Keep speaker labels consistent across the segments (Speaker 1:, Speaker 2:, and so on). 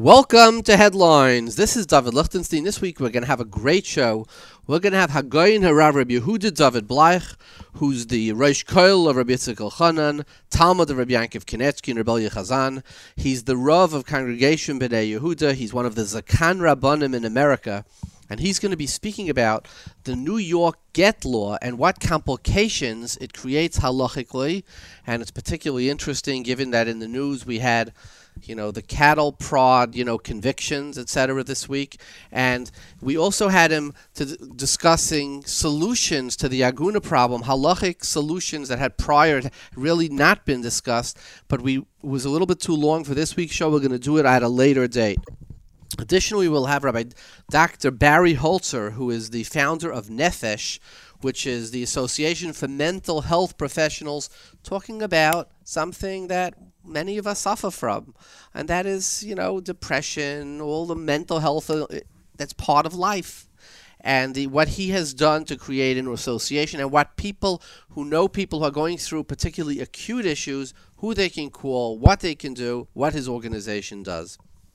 Speaker 1: Welcome to Headlines. This is David Lichtenstein. This week we're going to have a great show. We're going to have Hagayin Harav Rabbi Yehuda David Bleich, who's the Rosh Koil of Rabbi Yitzchak Elchanan, Talmud of Rabbi Yankiv Kanetsky and Rabbi Chazan. He's the Rav of Congregation B'nai Yehuda. He's one of the Zakan Rabbanim in America. And he's going to be speaking about the New York get law and what complications it creates halachically. And it's particularly interesting given that in the news we had the cattle prod, convictions, etc. this week. And we also had him discussing solutions to the Aguna problem, halachic solutions that had prior really not been discussed, but it was a little bit too long for this week's show. We're going to do it at a later date. Additionally, we'll have Rabbi Dr. Barry Holzer, who is the founder of Nefesh, which is the Association for Mental Health Professionals, talking about something that many of us suffer from, and that is, depression, all the mental health that's part of life, and what he has done to create an association, and what people who know people who are going through particularly acute issues, who they can call, what they can do, what his organization does.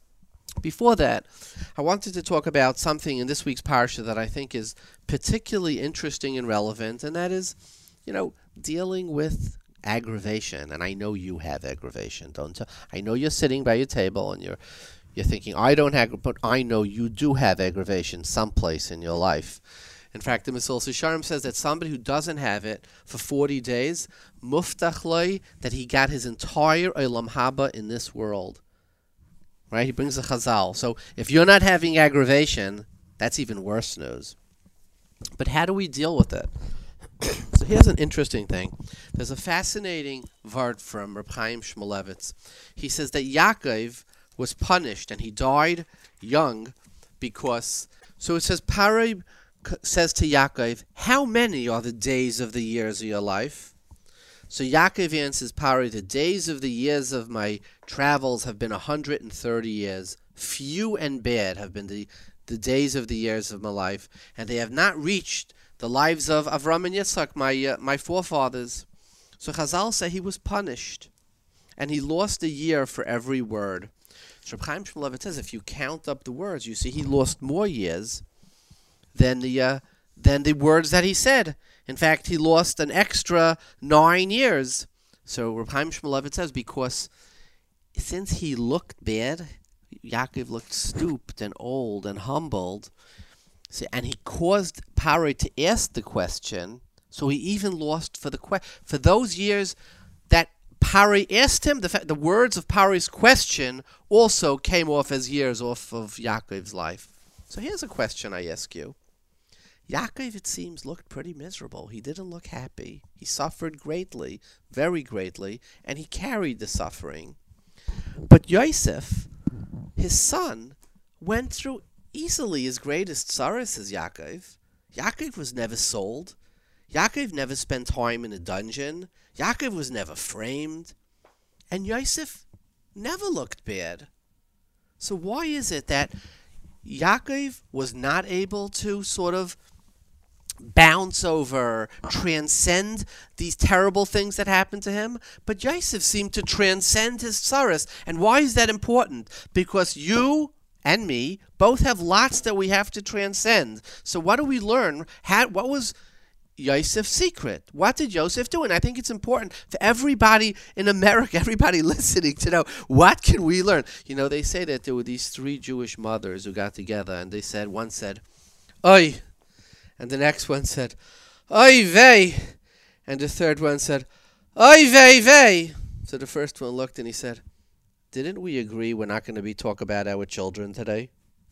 Speaker 1: Before that, I wanted to talk about something in this week's parsha that I think is particularly interesting and relevant, and that is, dealing with aggravation. And I know you have aggravation, don't you? I know you're sitting by your table and you're thinking, I don't have, but I know you do have aggravation someplace in your life. In fact, the Mesillas Yesharim says that somebody who doesn't have it for 40 days, muftach loi, that he got his entire olam haba in this world. Right? He brings a chazal. So if you're not having aggravation, that's even worse news. But how do we deal with it? So here's an interesting thing. There's a fascinating vart from Reb Chaim Shmulevitz. He says that Yaakov was punished and he died young because, so it says, Paroi says to Yaakov, how many are the days of the years of your life? So Yaakov answers Paroi, the days of the years of my travels have been 130 years. Few and bad have been the days of the years of my life, and they have not reached the lives of Avram and Yitzchak, my forefathers. So Chazal say he was punished, and he lost a year for every word. So Reb Chaim Shmulevitz says if you count up the words, you see he lost more years than the words that he said. In fact, he lost an extra 9 years. So Reb Chaim Shmulevitz says because since he looked bad, Yaakov looked stooped and old and humbled, and he caused Paroi to ask the question, so he even lost for those years that Paroi asked him. The words of Paroi's question also came off as years off of Yaakov's life. So here's a question I ask you. Yaakov, it seems, looked pretty miserable. He didn't look happy. He suffered greatly, very greatly, and he carried the suffering. But Yosef, his son, went through easily as great as tsaras as Yaakov. Yaakov was never sold. Yaakov never spent time in a dungeon. Yaakov was never framed. And Yosef never looked bad. So why is it that Yaakov was not able to sort of bounce over, transcend these terrible things that happened to him, but Yosef seemed to transcend his tsaras? And why is that important? Because you and me both have lots that we have to transcend. So what do we learn? What was Yosef's secret? What did Yosef do? And I think it's important for everybody in America, everybody listening, to know, what can we learn? They say that there were these 3 Jewish mothers who got together, and one said, Oy. And the next one said, Oy vey. And the third one said, Oy vey vey. So the first one looked and he said, didn't we agree we're not going to talk about our children today?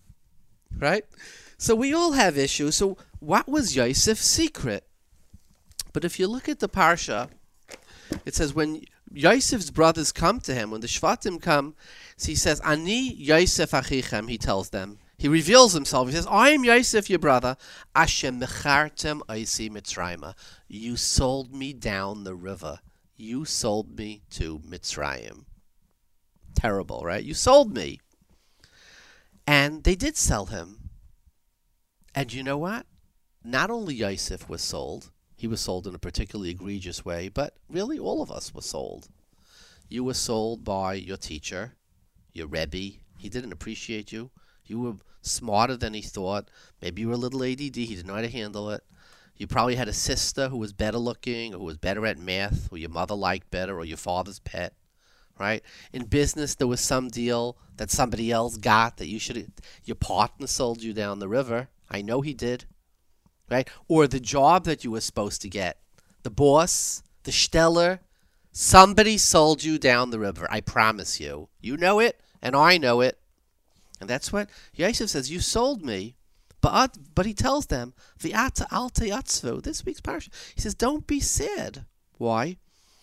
Speaker 1: Right? So we all have issues. So what was Yosef's secret? But if you look at the parsha, it says when Yosef's brothers come to him, when the Shvatim come, so he says, Ani Yosef achichem, he tells them. He reveals himself. He says, I am Yosef, your brother. Ashem mechartem oisi Mitzrayim. You sold me down the river. You sold me to Mitzrayim. Terrible, right? You sold me. And they did sell him. And you know what? Not only Yosef was sold, he was sold in a particularly egregious way, but really all of us were sold. You were sold by your teacher, your Rebbe, He didn't appreciate you. You were smarter than he thought. Maybe you were a little ADD. He didn't know how to handle it. You probably had a sister who was better looking, or who was better at math, or your mother liked better, or your father's pet, right? In business, there was some deal that somebody else got that your partner sold you down the river. I know he did, right? Or the job that you were supposed to get. The boss, the Steller, somebody sold you down the river. I promise you. You know it, and I know it. And that's what Yosef says. You sold me. But he tells them, V'ata al teyatzvu, this week's parasha. He says, don't be sad. Why?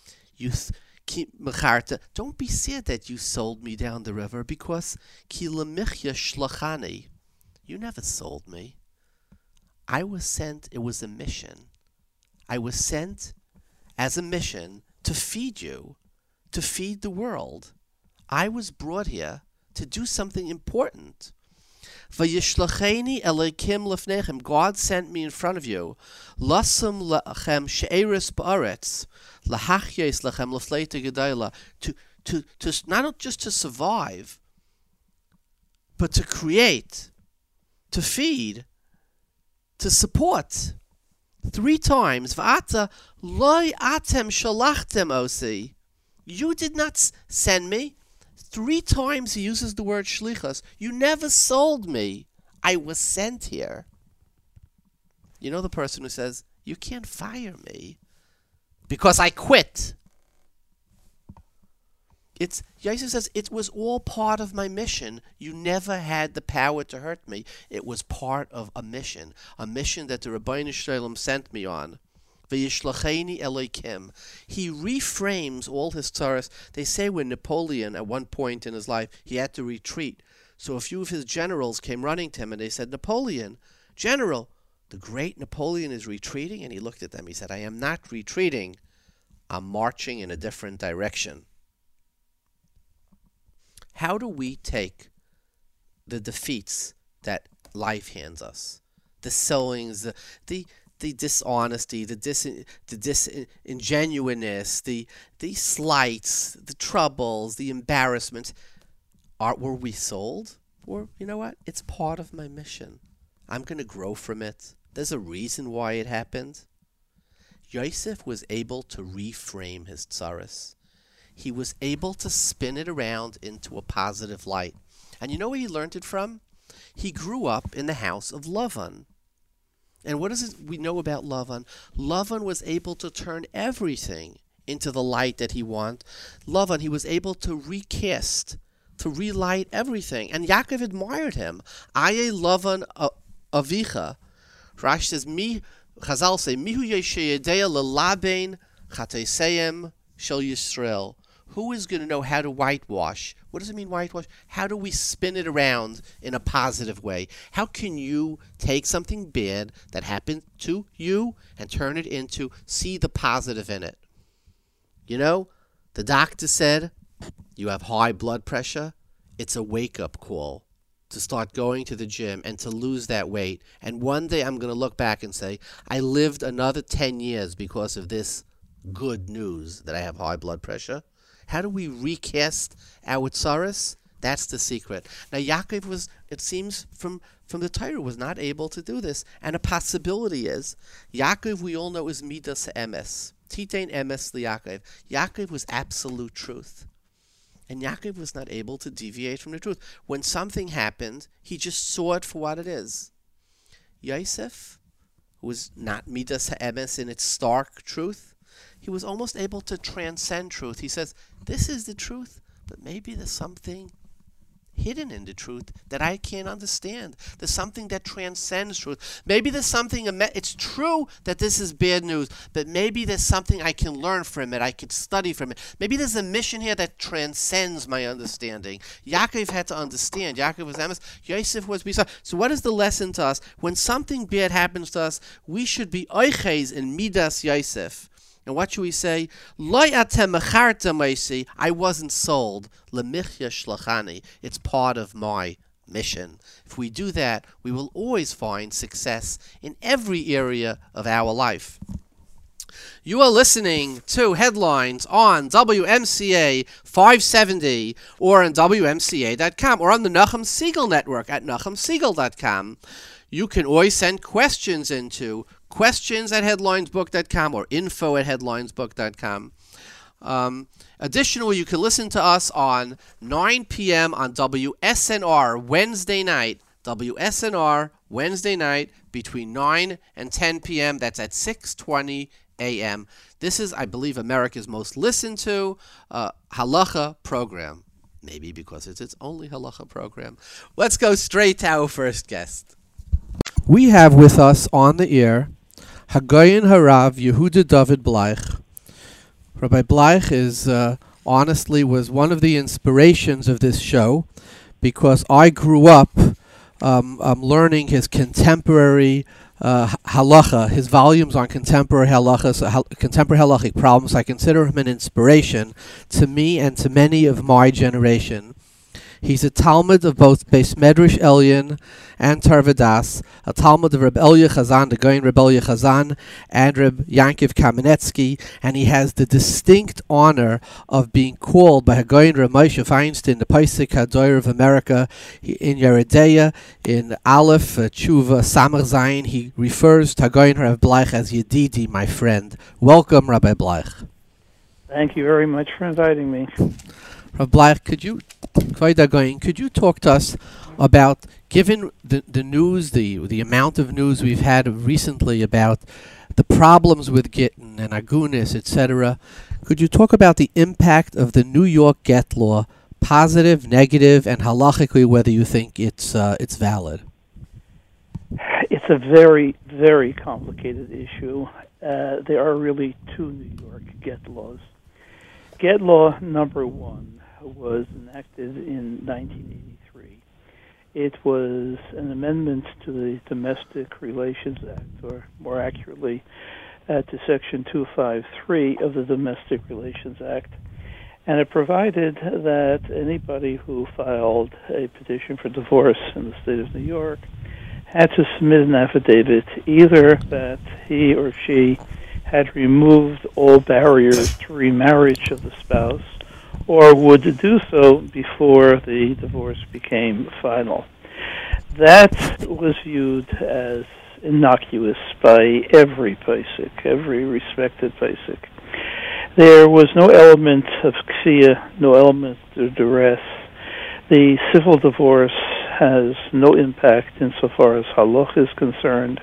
Speaker 1: Don't be sad that you sold me down the river, because ki lemichya shlachani. You never sold me. I was sent, it was a mission. I was sent as a mission to feed you, to feed the world. I was brought here to do something important. Vayishlacheni Elokim lefnechem. God sent me in front of you. Lasam lachem she'eris ba'aretz lahachyes lachem lefleita gedayla. To not just to survive, but to create, to feed, to support. 3 times. V'ata loy atem shalachtem osi. You did not send me. 3 times he uses the word shlichus. You never sold me. I was sent here. You know the person who says, you can't fire me because I quit. Yosef says, it was all part of my mission. You never had the power to hurt me. It was part of a mission that the Rabbeinu Shalom sent me on. V'yishlacheni Elokim. He reframes all his tzaras. They say when Napoleon, at one point in his life, he had to retreat. So a few of his generals came running to him and they said, Napoleon, General, the great Napoleon is retreating? And he looked at them. He said, I am not retreating. I'm marching in a different direction. How do we take the defeats that life hands us? The sowings, the dishonesty, the disingenuousness, the slights, the troubles, the embarrassments. Were we sold? Or, you know what? It's part of my mission. I'm going to grow from it. There's a reason why it happened. Yosef was able to reframe his tzaras. He was able to spin it around into a positive light. And you know where he learned it from? He grew up in the house of Lavan. And what is it we know about Lavan? Lavan was able to turn everything into the light that he wanted. Lavan, he was able to recast, to relight everything. And Yaakov admired him. Aye Lavan avicha. Rashi says, Chazal say, Mihu yeshayedea lelabein chateseyem shel Yisrael. Who is going to know how to whitewash? What does it mean, whitewash? How do we spin it around in a positive way? How can you take something bad that happened to you and turn it into, see the positive in it? You know, the doctor said, you have high blood pressure. It's a wake-up call to start going to the gym and to lose that weight. And one day I'm going to look back and say, I lived another 10 years because of this good news that I have high blood pressure. How do we recast our tzaras? That's the secret. Now Yaakov was, it seems from the Torah, was not able to do this. And a possibility is, Yaakov we all know is midas emes. Titein emes liYaakov. Yaakov was absolute truth. And Yaakov was not able to deviate from the truth. When something happened, he just saw it for what it is. Yosef was not midas emes in its stark truth. He was almost able to transcend truth. He says, this is the truth, but maybe there's something hidden in the truth that I can't understand. There's something that transcends truth. Maybe there's something, it's true that this is bad news, but maybe there's something I can learn from it, I could study from it. Maybe there's a mission here that transcends my understanding. Yaakov had to understand. Yaakov was Amos. Yosef was Bisa. So what is the lesson to us? When something bad happens to us, we should be oiches in Midas Yosef. And what should we say? Lo atem mecharta meisi. I wasn't sold. Lemichya shlachani. It's part of my mission. If we do that, we will always find success in every area of our life. You are listening to Headlines on WMCA 570 or on WMCA.com or on the Nachum Siegel Network at NachumSiegel.com. You can always send questions into questions@headlinesbook.com or info@headlinesbook.com. Additionally, you can listen to us on 9 p.m. on WSNR Wednesday night. WSNR Wednesday night between 9 and 10 p.m. That's at 6:20 a.m. This is, I believe, America's most listened to halacha program. Maybe because it's its only halacha program. Let's go straight to our first guest. We have with us on the air Hagoyin Harav Yehuda David Bleich. Rabbi Bleich is honestly was one of the inspirations of this show because I grew up learning his contemporary halacha, his volumes on contemporary halachas, contemporary halachic problems. I consider him an inspiration to me and to many of my generation. He's a Talmud of both Beis Medrash Elyon and Tarvadas, a Talmud of Reb Elya Chazan, the Goyin Reb Elya Chazan, and Reb Yankiv Kamenetsky, and he has the distinct honor of being called by Hagoyin Reb Moshe Feinstein, the Paisik Hadoyer of America, in Yeredeya, in Aleph, Tshuva, Samach Zayin. He refers to Hagoyin Reb Bleich as Yedidi, my friend. Welcome, Rabbi Bleich.
Speaker 2: Thank you very much for inviting me.
Speaker 1: Rabbi Bleich, could you talk to us about, given the news, the amount of news we've had recently about the problems with Gittin and Agunis, etc., could you talk about the impact of the New York Get law, positive, negative, and halachically whether you think it's valid?
Speaker 2: It's a very, very complicated issue. There are really two New York Get laws. Get law number one was enacted in 1983. It was an amendment to the Domestic Relations Act, or more accurately, to Section 253 of the Domestic Relations Act. And it provided that anybody who filed a petition for divorce in the state of New York had to submit an affidavit either that he or she had removed all barriers to remarriage of the spouse, or would do so before the divorce became final. That was viewed as innocuous by every Paisik, every respected Paisik. There was no element of kfiyah, no element of duress. The civil divorce has no impact insofar as halach is concerned.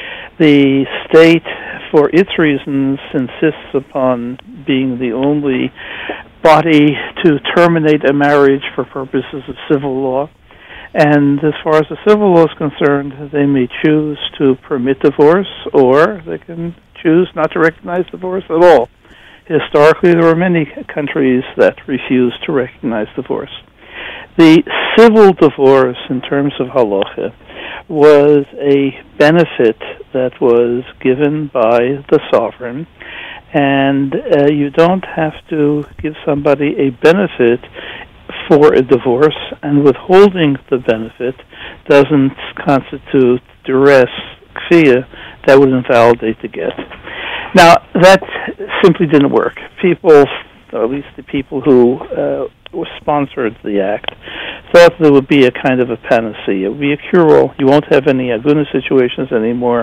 Speaker 2: The state, for its reasons, insists upon being the only body to terminate a marriage for purposes of civil law. And as far as the civil law is concerned, they may choose to permit divorce, or they can choose not to recognize divorce at all. Historically, there were many countries that refused to recognize divorce. The civil divorce, in terms of halacha, was a benefit that was given by the sovereign, and you don't have to give somebody a benefit for a divorce, and withholding the benefit doesn't constitute duress, kfiyah, that would invalidate the get. Now, that simply didn't work. People, or at least the people who sponsored the act, thought there would be a kind of a panacea. It would be a cure-all. You won't have any aguna situations anymore.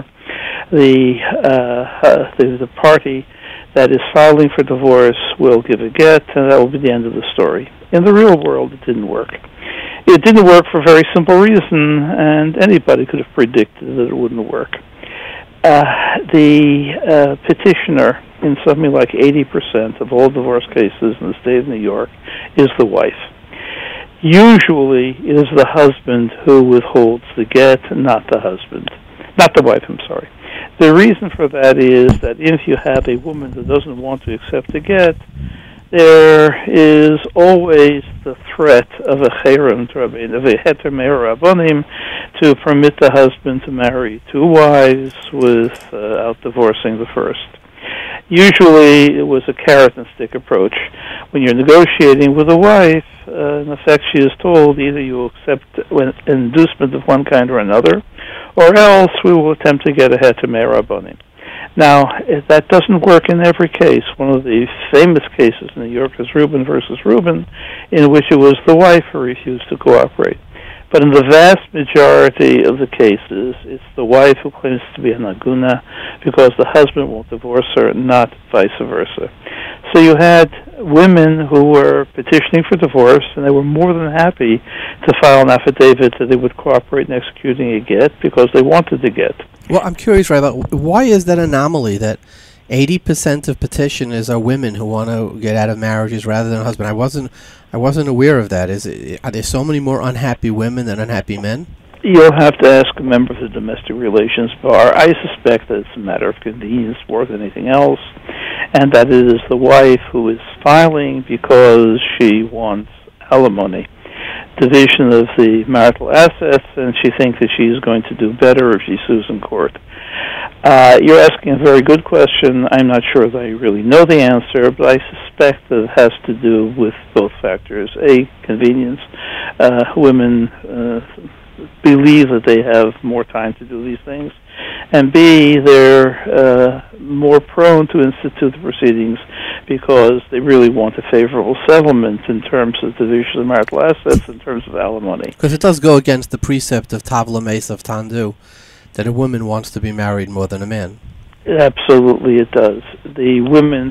Speaker 2: The party that is filing for divorce will give a get, and that will be the end of the story. In the real world, it didn't work. It didn't work for a very simple reason, and anybody could have predicted that it wouldn't work. The petitioner in something like 80% of all divorce cases in the state of New York is the wife. Usually, it is the husband who withholds the get, not the wife, I'm sorry. The reason for that is that if you have a woman who doesn't want to accept a get, there is always the threat of a cherem, of a heter me'or rabbanim, to permit the husband to marry two wives without divorcing the first. Usually, it was a carrot and stick approach. When you're negotiating with a wife, in effect, she is told either you will accept an inducement of one kind or another, or else we will attempt to get a heter me'or rabbanim. Now, that doesn't work in every case. One of the famous cases in New York is Rubin versus Rubin, in which it was the wife who refused to cooperate. But in the vast majority of the cases, it's the wife who claims to be an aguna because the husband won't divorce her, not vice versa. So you had women who were petitioning for divorce, and they were more than happy to file an affidavit that they would cooperate in executing a get because they wanted the get.
Speaker 1: Well, I'm curious, Rabbi, why is that anomaly that 80% of petitioners are women who want to get out of marriages rather than a husband? I wasn't aware of that. Are there so many more unhappy women than unhappy men?
Speaker 2: You'll have to ask a member of the domestic relations bar. I suspect that it's a matter of convenience more than anything else, and that it is the wife who is filing because she wants alimony, division of the marital assets, and she thinks that she's going to do better if she sues in court. You're asking a very good question. I'm not sure that I really know the answer, but I suspect that it has to do with both factors. A, convenience. Women believe that they have more time to do these things. And B, they're more prone to institute the proceedings because they really want a favorable settlement in terms of division of marital assets, in terms of alimony.
Speaker 1: Because it does go against the precept of Tavla Mesa of Tandu, that a woman wants to be married more than a man.
Speaker 2: Absolutely it does. The women,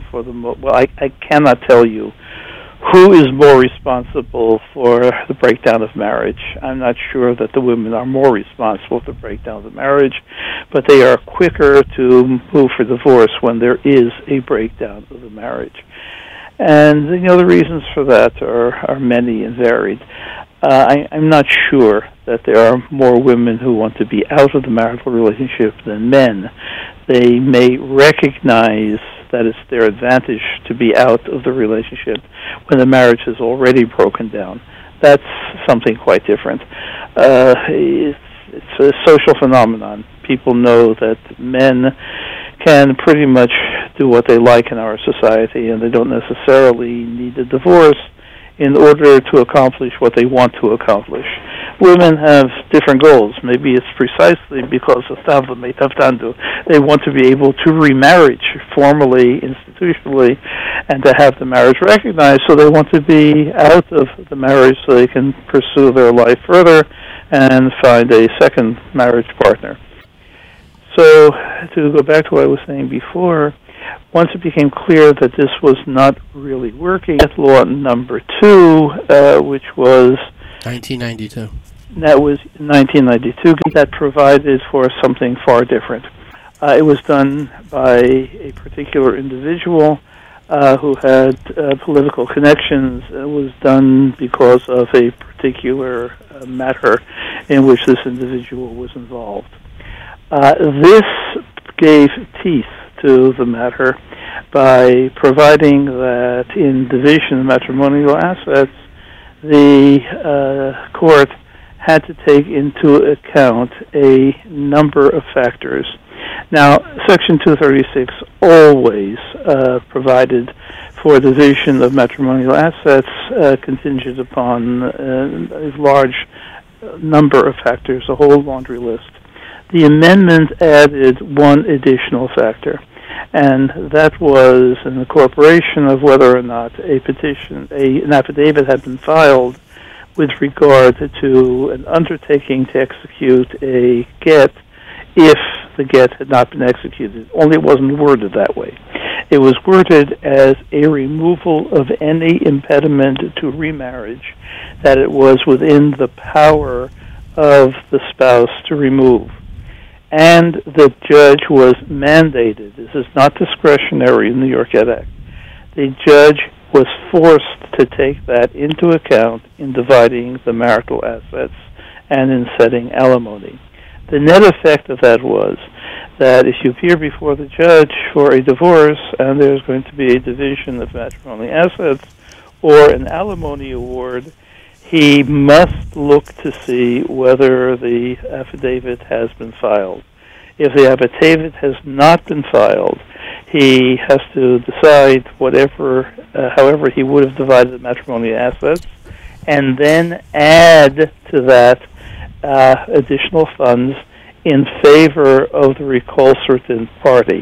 Speaker 2: I cannot tell you who is more responsible for the breakdown of marriage. I'm not sure that the women are more responsible for the breakdown of the marriage, but they are quicker to move for divorce when there is a breakdown of the marriage. And the reasons for that are many and varied. I'm not sure that there are more women who want to be out of the marital relationship than men. They may recognize that it's their advantage to be out of the relationship when the marriage is already broken down. That's something quite different. It's a social phenomenon. People know that men can pretty much do what they like in our society, and they don't necessarily need a divorce in order to accomplish what they want to accomplish. Women have different goals. Maybe it's precisely because of they want to be able to remarry formally, institutionally, and to have the marriage recognized, so they want to be out of the marriage so they can pursue their life further and find a second marriage partner. So, to go back to what I was saying before, once it became clear that this was not really working, law number 2, which was
Speaker 1: 1992.
Speaker 2: That was 1992. That provided for something far different. It was done by a particular individual who had political connections. It was done because of a particular matter in which this individual was involved. This gave teeth to the matter by providing that in division of matrimonial assets, the court had to take into account a number of factors. Now, Section 236 always provided for division of matrimonial assets contingent upon a large number of factors, a whole laundry list. The amendment added one additional factor, and that was an incorporation of whether or not an affidavit had been filed with regard to an undertaking to execute a get if the get had not been executed. Only it wasn't worded that way. It was worded as a removal of any impediment to remarriage that it was within the power of the spouse to remove. And the judge was mandated, this is not discretionary in the New York Ed Act, the judge was forced to take that into account in dividing the marital assets and in setting alimony. The net effect of that was that if you appear before the judge for a divorce and there's going to be a division of matrimonial assets or an alimony award, he must look to see whether the affidavit has been filed. If the affidavit has not been filed, he has to decide however he would have divided the matrimonial assets, and then add to that additional funds in favor of the recalcitrant party.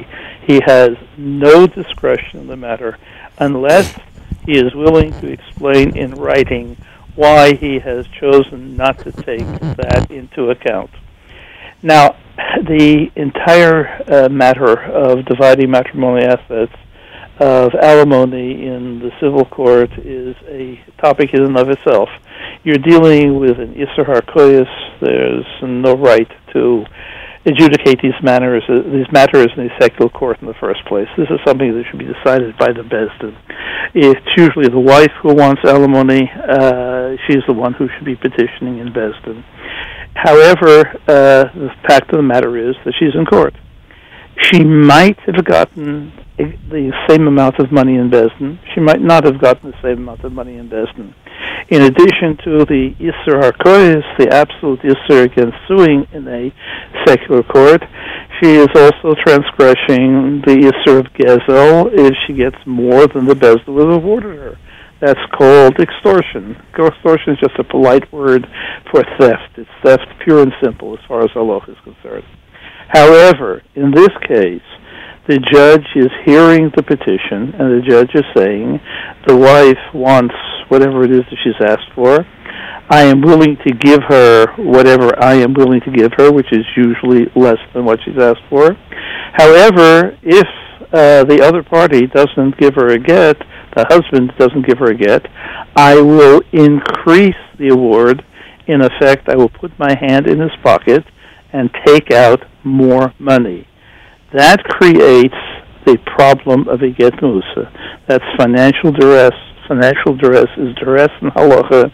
Speaker 2: He has no discretion in the matter unless he is willing to explain in writing why he has chosen not to take that into account. Now, the entire matter of dividing matrimonial assets, of alimony in the civil court, is a topic in and of itself. You're dealing with an Isser HaKoyos. There's no right to adjudicate these matters in the secular court in the first place. This is something that should be decided by the Bezdin. It's usually the wife who wants alimony. She's the one who should be petitioning in Bezdin. However, the fact of the matter is that she's in court. She might have gotten the same amount of money in Bezdin. She might not have gotten the same amount of money in Bezdin. In addition to the Isser HaKoyos, the absolute Isser against suing in a secular court, she is also transgressing the Isser of Gezel if she gets more than the Bezdin would have awarded her. That's called extortion. Extortion is just a polite word for theft. It's theft pure and simple as far as halacha is concerned. However, in this case, the judge is hearing the petition, and the judge is saying, the wife wants whatever it is that she's asked for. I am willing to give her whatever I am willing to give her, which is usually less than what she's asked for. However, if the other party doesn't give her a get, the husband doesn't give her a get, I will increase the award. In effect, I will put my hand in his pocket and take out more money. That creates the problem of a get musa. That's financial duress. Financial duress is duress in halacha,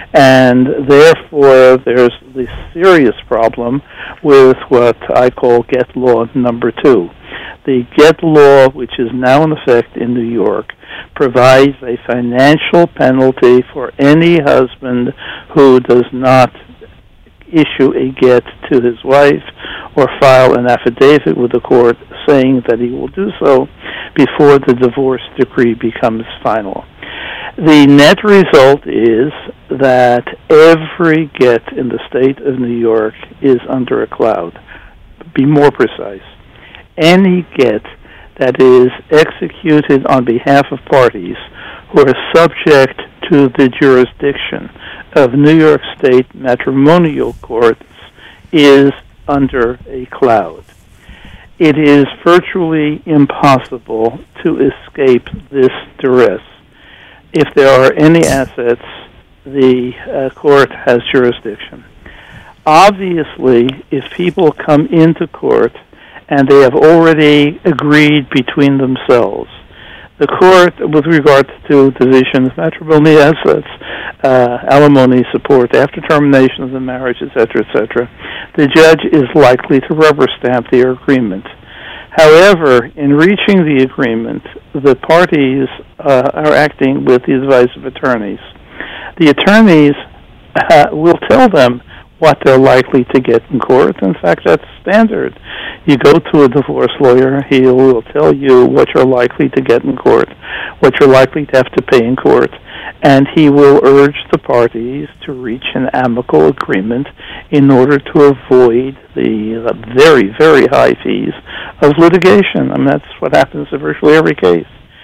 Speaker 2: and therefore there's the serious problem with what I call get law number 2. The get law, which is now in effect in New York, provides a financial penalty for any husband who does not issue a get to his wife or file an affidavit with the court saying that he will do so before the divorce decree becomes final. The net result is that every get in the state of New York is under a cloud. Be more precise. Any get that is executed on behalf of parties who are subject to the jurisdiction of New York State matrimonial courts is under a cloud. It is virtually impossible to escape this duress. If there are any assets, the court has jurisdiction. Obviously, if people come into court and they have already agreed between themselves, the court, with regard to division of matrimonial assets, alimony support after termination of the marriage, etc., the judge is likely to rubber stamp their agreement. However, in reaching the agreement, the parties are acting with the advice of attorneys. The attorneys will tell them what they're likely to get in court. In fact, that's standard. You go to a divorce lawyer, he will tell you what you're likely to get in court, what you're likely to have to pay in court, and he will urge the parties to reach an amicable agreement in order to avoid the very, very high fees of litigation. I mean, that's what happens in virtually every case.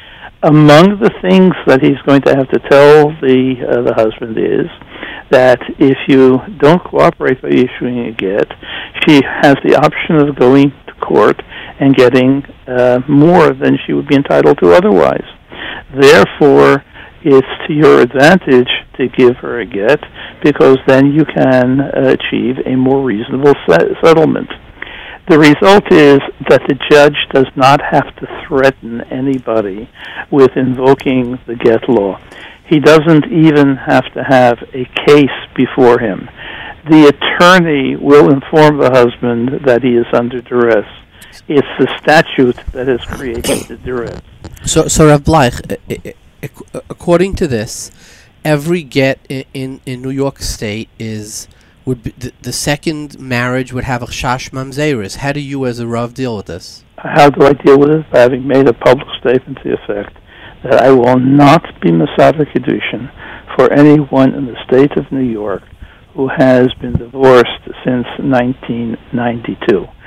Speaker 2: Among the things that he's going to have to tell the husband is that if you don't cooperate by issuing a get, she has the option of going to court and getting more than she would be entitled to otherwise. Therefore, it's to your advantage to give her a get, because then you can achieve a more reasonable settlement. The result is that the judge does not have to threaten anybody with invoking the get law. He doesn't even have to have a case before him. The attorney will inform the husband that he is under duress. It's the statute that has created the duress.
Speaker 1: So Rav Bleich, according to this, every get in New York State would be the second marriage would have a chash mamzeris. How do you, as a Rav, deal with this?
Speaker 2: How do I deal with it? By having made a public statement to the effect that I will not be Masada Kedushin for anyone in the state of New York who has been divorced since 1992.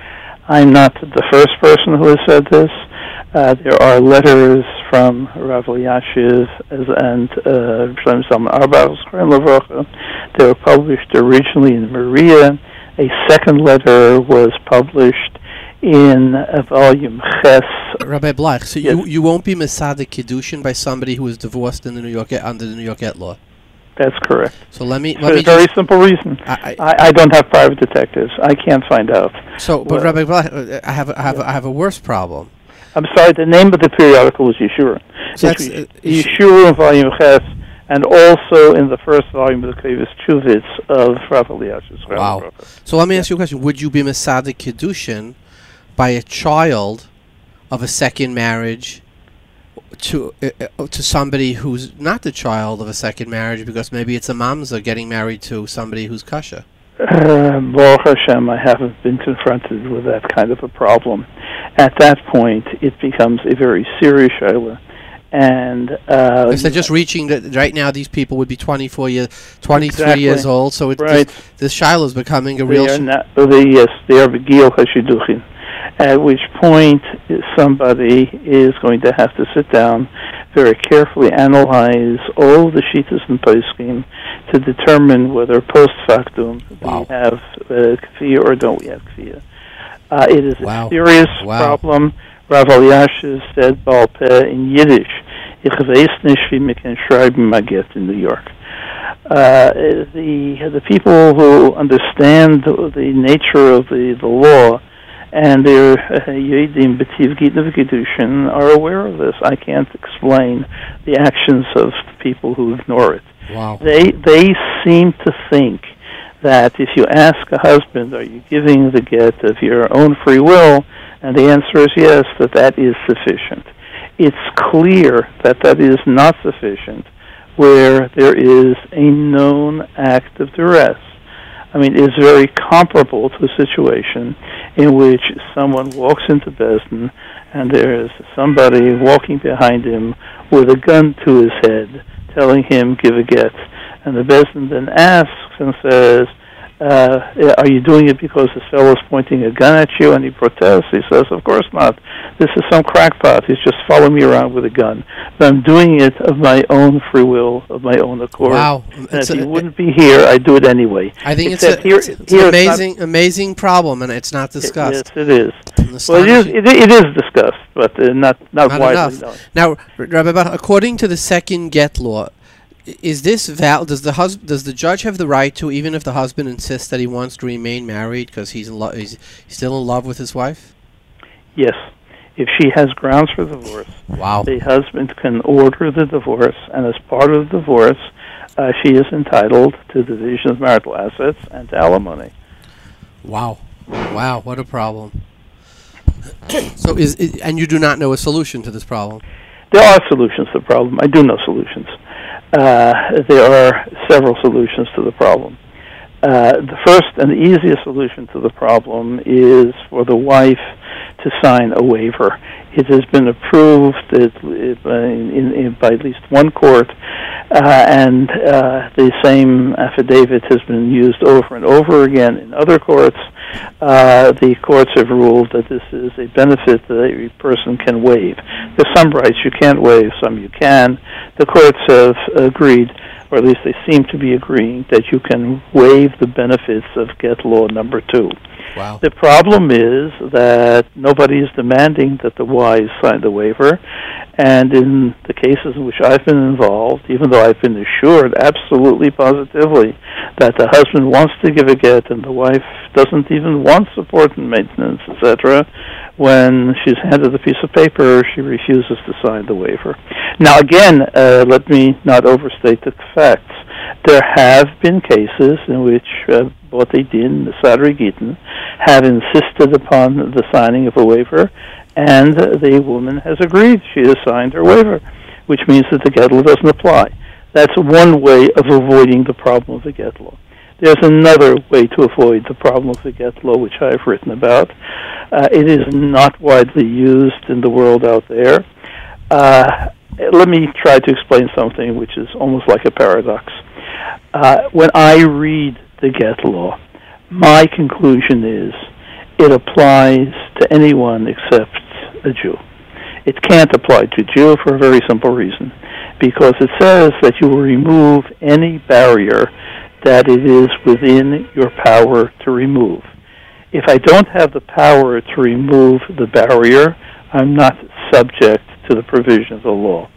Speaker 2: I'm not the first person who has said this. There are letters from Rav Elyashiv and Shlomo Zalman Auerbach. They were published originally in Maria. A second letter was published in volume Ches.
Speaker 1: Rabbi Bleich, so
Speaker 2: Yes.
Speaker 1: you won't be Mesadik Kiddushin by somebody who is divorced in the New York under the New York Et law.
Speaker 2: That's correct.
Speaker 1: So let me
Speaker 2: For a very simple reason. I don't have private detectives. I can't find out.
Speaker 1: So, but
Speaker 2: Well,
Speaker 1: Rabbi Bleich, I have a worse problem.
Speaker 2: I'm sorry, the name of the periodical is Yeshua.
Speaker 1: So that's,
Speaker 2: Yeshua in volume Ches, and also in the first volume of the Kevis Chuvitz of Rav Elyashiv's.
Speaker 1: Wow. So let me ask you a question. Would you be Mesadik Kiddushin by a child of a second marriage to somebody who's not the child of a second marriage, because maybe it's a mamza getting married to somebody who's kasha?
Speaker 2: Baruch Hashem, I haven't been confronted with that kind of a problem. At that point, it becomes a very serious shayla. And
Speaker 1: if they're just reaching right now, these people would be 23 years old. So
Speaker 2: right.
Speaker 1: this shayla is becoming a real.
Speaker 2: Yes, they are begil hashiduchin. At which point somebody is going to have to sit down, very carefully analyze all the shitas and poskim to determine whether post factum we have kfiyah or don't we have kfiyah. It is a serious problem. Rav Elyashiv said Baal Peh in Yiddish, "Ich weiß nicht wie man kann schreiben maget" in New York. The people who understand the nature of the law and their Yedim B'tiv Gitna V'Kedushin are aware of this. I can't explain the actions of people who ignore it.
Speaker 1: Wow.
Speaker 2: They seem to think that if you ask a husband, are you giving the get of your own free will, and the answer is yes, that is sufficient. It's clear that is not sufficient where there is a known act of duress. I mean, it's very comparable to a situation in which someone walks into Besdin and there is somebody walking behind him with a gun to his head telling him, give a get. And the Besdin then asks and says, are you doing it because this fellow is pointing a gun at you? And he protests. He says, of course not. This is some crackpot. He's just following me around with a gun. But I'm doing it of my own free will, of my own accord.
Speaker 1: Wow.
Speaker 2: And if he wouldn't be here, I'd do it anyway.
Speaker 1: I think it's an amazing problem, and it's not discussed.
Speaker 2: Yes, it is. Well, it is discussed, but not widely known.
Speaker 1: Now, Rabbi, according to the second get law, is this does the judge have the right to, even if the husband insists that he wants to remain married because he's still in love with his wife?
Speaker 2: Yes. If she has grounds for divorce, the husband can order the divorce, and as part of the divorce, she is entitled to the division of marital assets and to alimony. Wow,
Speaker 1: what a problem. So and you do not know a solution to this problem?
Speaker 2: There are solutions to the problem. I do know solutions. There are several solutions to the problem. The first and the easiest solution to the problem is for the wife to sign a waiver. It has been approved by at least one court, and the same affidavit has been used over and over again in other courts. The courts have ruled that this is a benefit that a person can waive. There's some rights you can't waive, some you can. The courts have agreed, or at least they seem to be agreeing, that you can waive the benefits of get law number 2.
Speaker 1: Wow.
Speaker 2: The problem is that nobody is demanding that the wives sign the waiver, and in the cases in which I've been involved, even though I've been assured absolutely positively that the husband wants to give a get and the wife doesn't even want support and maintenance, etc., when she's handed a piece of paper, she refuses to sign the waiver. Now again, let me not overstate the facts. There have been cases in which what they did, the Sadri Gittin, have insisted upon the signing of a waiver, and the woman has agreed. She has signed her waiver, which means that the get law doesn't apply. That's one way of avoiding the problem of the get law. There's another way to avoid the problem of the get law, which I've written about. It is not widely used in the world out there. Let me try to explain something which is almost like a paradox. When I read the get law, my conclusion is it applies to anyone except a Jew. It can't apply to a Jew for a very simple reason, because it says that you will remove any barrier that it is within your power to remove. If I don't have the power to remove the barrier, I'm not subject to the provision of the law.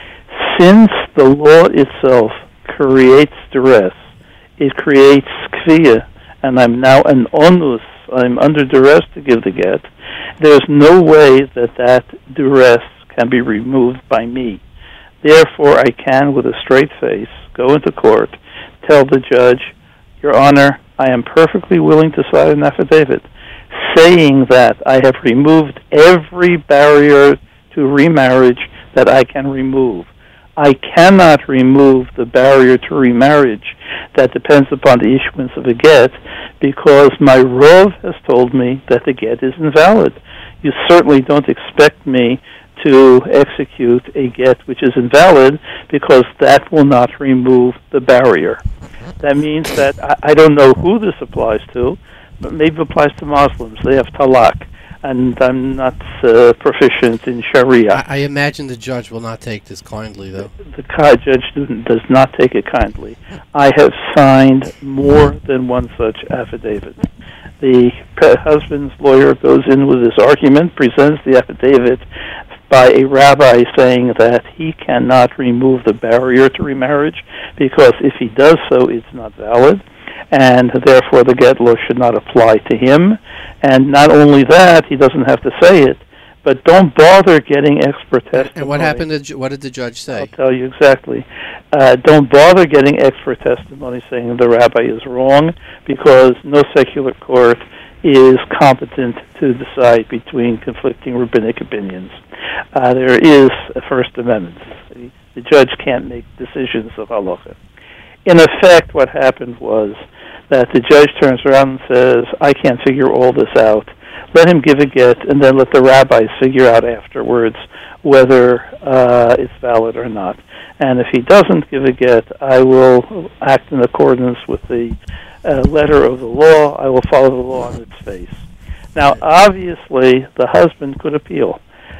Speaker 2: Since the law itself creates duress, it creates kviya, and I'm now an onus, I'm under duress to give the get, there's no way that that duress can be removed by me. Therefore, I can, with a straight face, go into court, tell the judge, Your Honor, I am perfectly willing to sign an affidavit saying that I have removed every barrier to remarriage that I can remove. I cannot remove the barrier to remarriage that depends upon the issuance of a get, because my Rov has told me that the get is invalid. You certainly don't expect me to execute a get which is invalid, because that will not remove the barrier. That means that I don't know who this applies to, but maybe it applies to Muslims. They have talaq, and I'm not proficient in Sharia.
Speaker 1: I imagine the judge will not take this kindly, though.
Speaker 2: The judge does not take it kindly. I have signed more than one such affidavit. The husband's lawyer goes in with his argument, presents the affidavit by a rabbi saying that he cannot remove the barrier to remarriage, because if he does so, it's not valid, and therefore the get law should not apply to him. And not only that, he doesn't have to say it, but don't bother getting expert testimony.
Speaker 1: And what happened? What did the judge say?
Speaker 2: I'll tell you exactly. Don't bother getting expert testimony saying the rabbi is wrong, because no secular court is competent to decide between conflicting rabbinic opinions. There is a First Amendment. The judge can't make decisions of halacha. In effect, what happened was that the judge turns around and says, I can't figure all this out. Let him give a get, and then let the rabbis figure out afterwards whether it's valid or not. And if he doesn't give a get, I will act in accordance with the letter of the law. I will follow the law on its face. Now, obviously, the husband could appeal.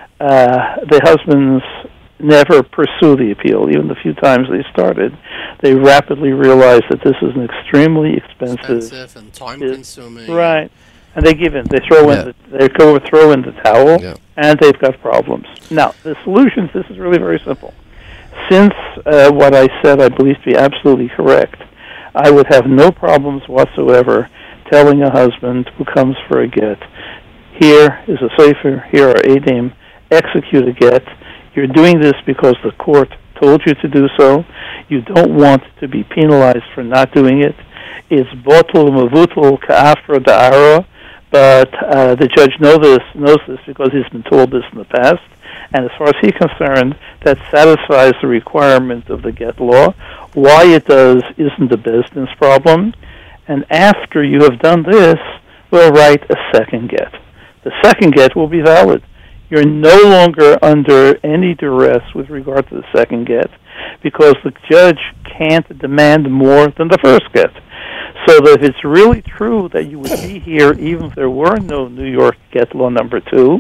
Speaker 2: The husbands never pursue the appeal. Even the few times they started, they rapidly realized that this is an extremely expensive
Speaker 1: and time-consuming.
Speaker 2: Right. And they give in. They throw in the towel, and they've got problems. Now, the solution to this is really very simple. Since what I said I believe to be absolutely correct, I would have no problems whatsoever telling a husband who comes for a get, here is a sefer, here are edim, execute a get. You're doing this because the court told you to do so. You don't want to be penalized for not doing it. It's botul mavutul ka'afra da'ara, but the judge knows this because he's been told this in the past. And as far as he's concerned, that satisfies the requirement of the get law. Why it does isn't a business problem. And after you have done this, we'll write a second get. The second get will be valid. You're no longer under any duress with regard to the second get, because the judge can't demand more than the first get. So that if it's really true that you would be here even if there were no New York get law number 2,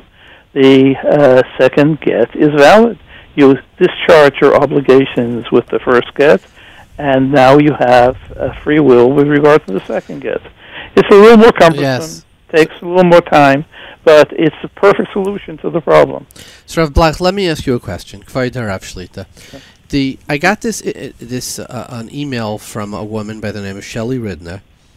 Speaker 2: the second get is valid. You discharge your obligations with the first get, and now you have free will with regard to the second get. It's a little more cumbersome, takes a little more time, but it's the perfect solution to the problem.
Speaker 1: So, Rav Bleich, let me ask you a question. K'vayda Rav Shlita. I got this an email from a woman by the name of Shelley Ridner,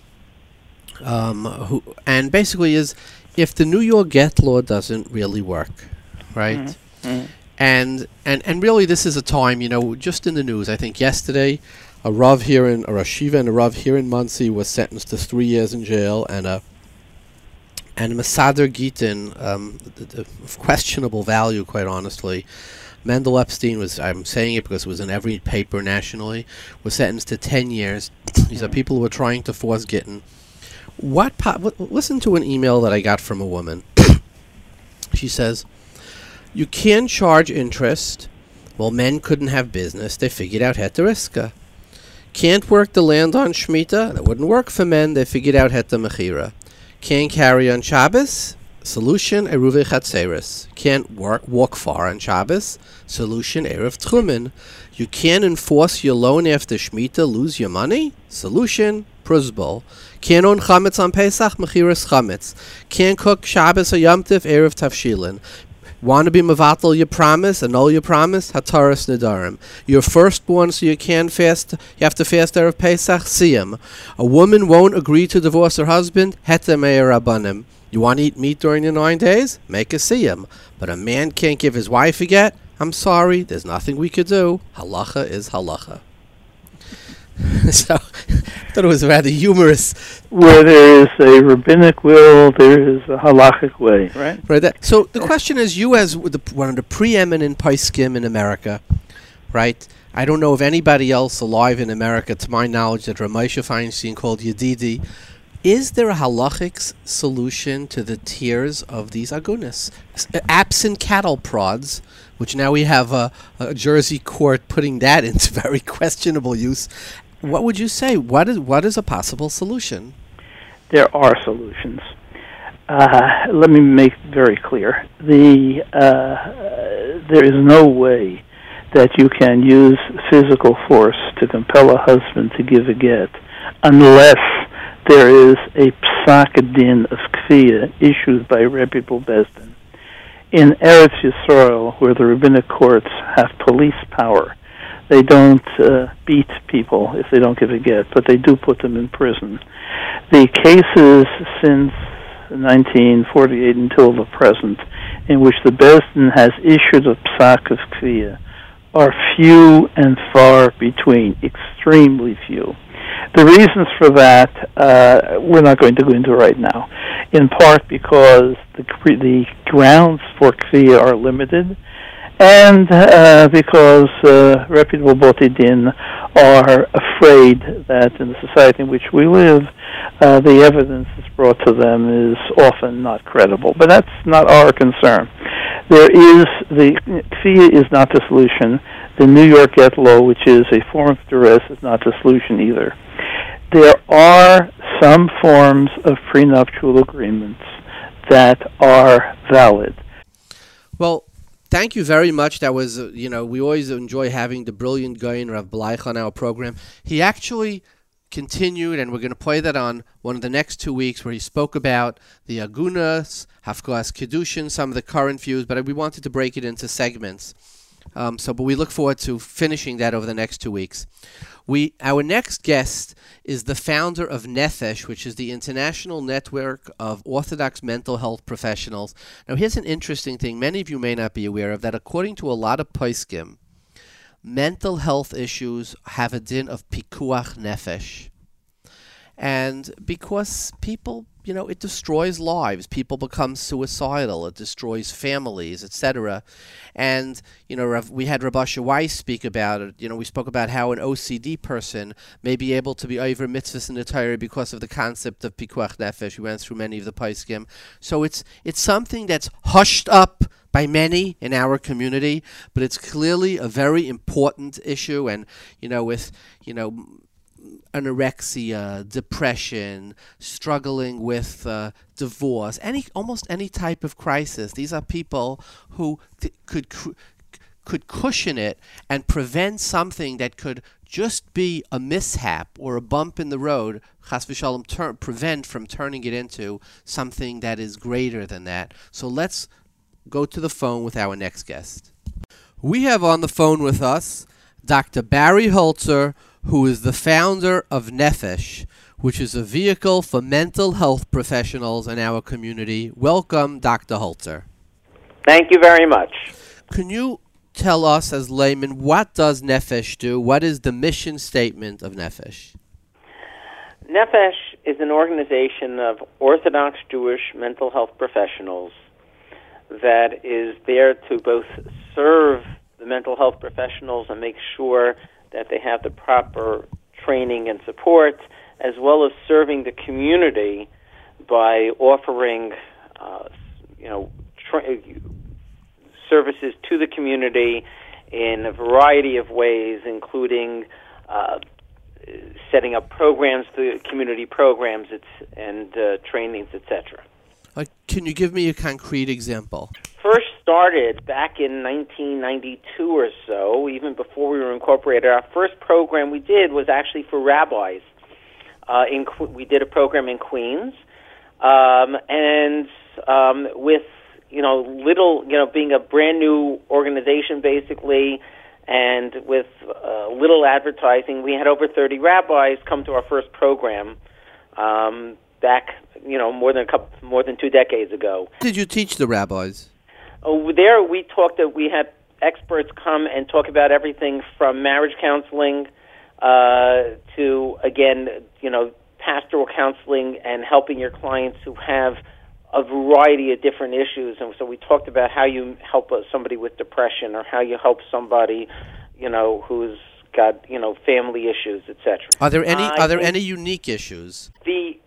Speaker 1: who and basically is, if the New York get law doesn't really work, right? Mm-hmm. And really, this is a time, just in the news. I think yesterday, a Shiva and a Rav here in Monsey was sentenced to 3 years in jail, and Masader Gitin, of questionable value, quite honestly. Mendel Epstein was, I'm saying it because it was in every paper nationally, was sentenced to 10 years. These are people who are trying to force Gittin. Listen to an email that I got from a woman. She says, you can charge interest. Well, men couldn't have business. They figured out heteriska. Can't work the land on Shemitah. That wouldn't work for men. They figured out heter mechira. Can't carry on Shabbos? Solution, Eruve Chatzeres. Can't walk far on Shabbos? Solution, Erev Tchumen. You can't enforce your loan after Shemitah, lose your money? Solution, Pruzbol. Can't own Chametz on Pesach? Mechiras Chametz. Can't cook Shabbos or Yom Tov, Erev Tavshilin. Want to be mevatel your promise, annul your promise? Hataras Nedarim. You're firstborn, so you can't fast. You have to fast Erev Pesach. Siyam. A woman won't agree to divorce her husband. Heter me'er rabbanim. You want to eat meat during the 9 days? Make a siyam. But a man can't give his wife a get? I'm sorry, there's nothing we could do. Halacha is halacha. So, I thought it was rather humorous.
Speaker 2: Where there is a rabbinic will, there is a halachic way, right?
Speaker 1: Right. So the question is, you as one of the preeminent poskim in America, right? I don't know of anybody else alive in America, to my knowledge, that Ramosha Feinstein called Yedidi. Is there a halachic solution to the tears of these agunas? Absent cattle prods, which now we have a Jersey court putting that into very questionable use. What would you say? What is a possible solution?
Speaker 2: There are solutions. Let me make it very clear. There is no way that you can use physical force to compel a husband to give a get unless there is a psak din of kfiyah issued by a reputable bezdin. In Eretz Yisrael, where the rabbinic courts have police power, they don't beat people if they don't give a get, but they do put them in prison. The cases since 1948 until the present in which the bezdin has issued a psak of kfiyah are few and far between, extremely few. The reasons for that we're not going to go into right now, in part because the grounds for kfiyah are limited, and because reputable Botei Din are afraid that in the society in which we live, the evidence that's brought to them is often not credible. But that's not our concern. The kfiyah is not the solution. The New York get law, which is a form of duress, is not the solution either. There are some forms of prenuptial agreements that are valid.
Speaker 1: Well, thank you very much. That was, we always enjoy having the brilliant Gaon Rav Bleich on our program. He actually continued, and we're going to play that on one of the next 2 weeks, where he spoke about the Agunas, Hafkas Kedushin, some of the current views, but we wanted to break it into segments. But we look forward to finishing that over the next 2 weeks. Our next guest is the founder of Nefesh, which is the international network of Orthodox mental health professionals. Now, here's an interesting thing many of you may not be aware of, that according to a lot of poskim, mental health issues have a din of pikuach nefesh. And because people, it destroys lives. People become suicidal. It destroys families, etc. And, we had Rabasha Weiss speak about it. We spoke about how an OCD person may be able to be over mitzvahs in the Torah because of the concept of pikuach nefesh. We went through many of the poskim. So it's something that's hushed up by many in our community, but it's clearly a very important issue. And, with, anorexia, depression, struggling with divorce, almost any type of crisis. These are people who could cushion it and prevent something that could just be a mishap or a bump in the road, chas v'shalom, prevent from turning it into something that is greater than that. So let's go to the phone with our next guest. We have on the phone with us Dr. Barry Holzer, who is the founder of Nefesh, which is a vehicle for mental health professionals in our community. Welcome, Dr. Holzer.
Speaker 3: Thank you very much.
Speaker 1: Can you tell us as laymen, what does Nefesh do? What is the mission statement of Nefesh?
Speaker 3: Nefesh is an organization of Orthodox Jewish mental health professionals that is there to both serve the mental health professionals and make sure that they have the proper training and support, as well as serving the community by offering, services to the community in a variety of ways, including setting up programs, the community programs, and trainings, etc.
Speaker 1: Can you give me a concrete example?
Speaker 3: First started back in 1992 or so, even before we were incorporated. Our first program we did was actually for rabbis. We did a program in Queens, and with being a brand new organization basically, and with little advertising, we had over 30 rabbis come to our first program back, more than 2 decades ago.
Speaker 1: Did you teach the rabbis?
Speaker 3: There we had experts come and talk about everything from marriage counseling to, again, pastoral counseling and helping your clients who have a variety of different issues. And so we talked about how you help somebody with depression, or how you help somebody, who's got, family issues, etc.
Speaker 1: Are there any unique issues?
Speaker 3: The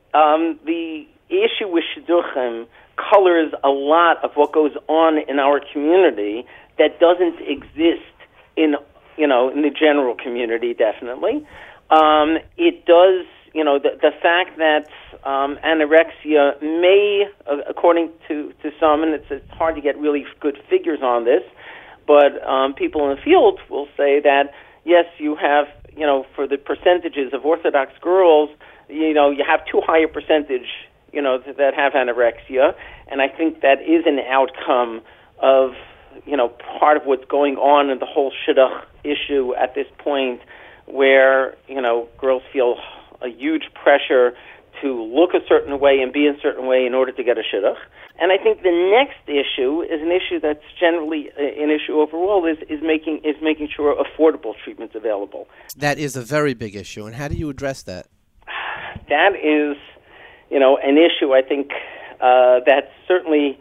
Speaker 3: issue with shidduchim colors a lot of what goes on in our community that doesn't exist in the general community. Definitely, it does. The fact that anorexia may, according to some, and it's hard to get really good figures on this, but people in the field will say that yes, you have, for the percentages of Orthodox girls, you have too high a percentage, that have anorexia, and I think that is an outcome of, part of what's going on in the whole shidduch issue at this point, where, girls feel a huge pressure to look a certain way and be a certain way in order to get a shidduch. And I think the next issue is an issue that's generally an issue overall, is making sure affordable treatment's available.
Speaker 1: That is a very big issue, and how do you address that?
Speaker 3: That is, an issue, I think, that certainly,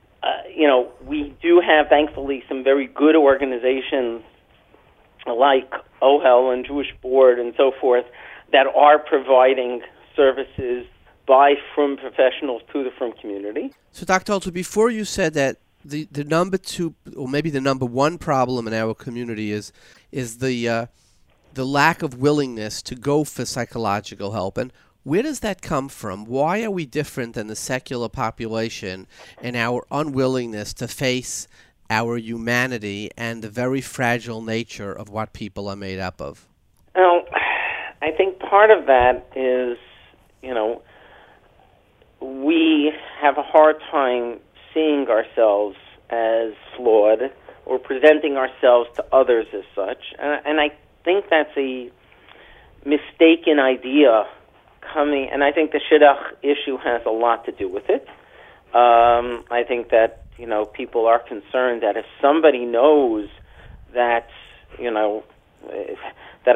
Speaker 3: we do have, thankfully, some very good organizations like OHEL and Jewish Board and so forth that are providing services by frum professionals to the frum community.
Speaker 1: So, Dr. Alter, before you said that the number two, or maybe the number one problem in our community is the lack of willingness to go for psychological help. And where does that come from? Why are we different than the secular population in our unwillingness to face our humanity and the very fragile nature of what people are made up of?
Speaker 3: Well, I think part of that is, we have a hard time seeing ourselves as flawed or presenting ourselves to others as such. And I think that's a mistaken idea coming, and I think the shidduch issue has a lot to do with it. I think that, people are concerned that if somebody knows that, that